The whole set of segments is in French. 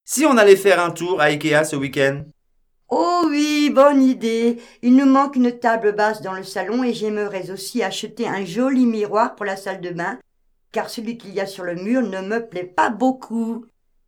Si on allait faire un tour à Ikea ce week-end? Oh oui, bonne idée. Il nous manque une table basse dans le salon et j'aimerais aussi acheter un joli miroir pour la salle de bain, car celui qu'il y a sur le mur ne me plaît pas beaucoup.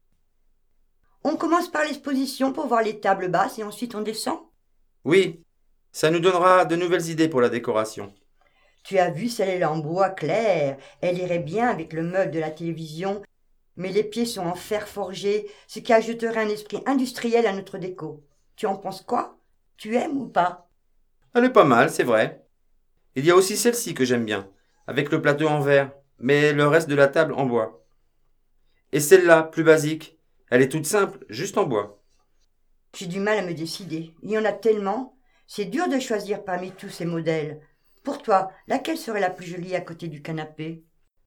On commence par l'exposition pour voir les tables basses et ensuite on descend. Oui, ça nous donnera de nouvelles idées pour la décoration. Tu as vu celle-là en bois clair. Elle irait bien avec le meuble de la télévision, mais les pieds sont en fer forgé, ce qui ajouterait un esprit industriel à notre déco. Tu en penses quoi? Tu aimes ou pas? Elle est pas mal, c'est vrai. Il y a aussi celle-ci que j'aime bien, avec le plateau en verre, mais le reste de la table en bois. Et celle-là, plus basique, elle est toute simple, juste en bois. J'ai du mal à me décider. Il y en a tellement. C'est dur de choisir parmi tous ces modèles. Pour toi, laquelle serait la plus jolie à côté du canapé?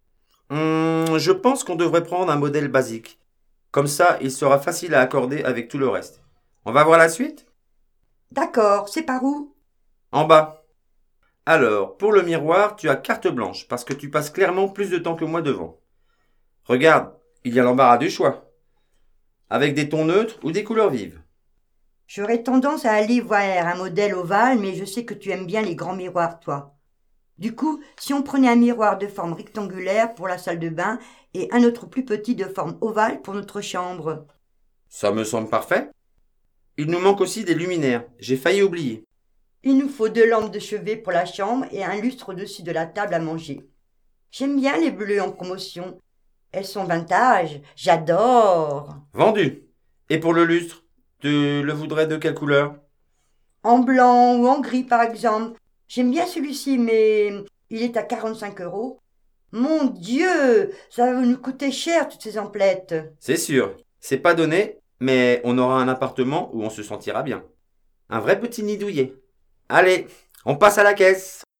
Je pense qu'on devrait prendre un modèle basique. Comme ça, il sera facile à accorder avec tout le reste. On va voir la suite? D'accord, c'est par où? En bas. Alors, pour le miroir, tu as carte blanche, parce que tu passes clairement plus de temps que moi devant. Regarde, il y a l'embarras du choix, avec des tons neutres ou des couleurs vives. J'aurais tendance à aller voir un modèle ovale, mais je sais que tu aimes bien les grands miroirs, toi. Du coup, si on prenait un miroir de forme rectangulaire pour la salle de bain et un autre plus petit de forme ovale pour notre chambre. Ça me semble parfait. Il nous manque aussi des luminaires, j'ai failli oublier. Il nous faut 2 lampes de chevet pour la chambre et un lustre au-dessus de la table à manger. J'aime bien les bleues en promotion. Elles sont vintage. J'adore. Vendu. Et pour le lustre, tu le voudrais de quelle couleur? En blanc ou en gris, par exemple. J'aime bien celui-ci, mais il est à 45 €. Mon Dieu, ça va nous coûter cher, toutes ces emplettes. C'est sûr, c'est pas donné, mais on aura un appartement où on se sentira bien. Un vrai petit nid douillet. Allez, on passe à la caisse.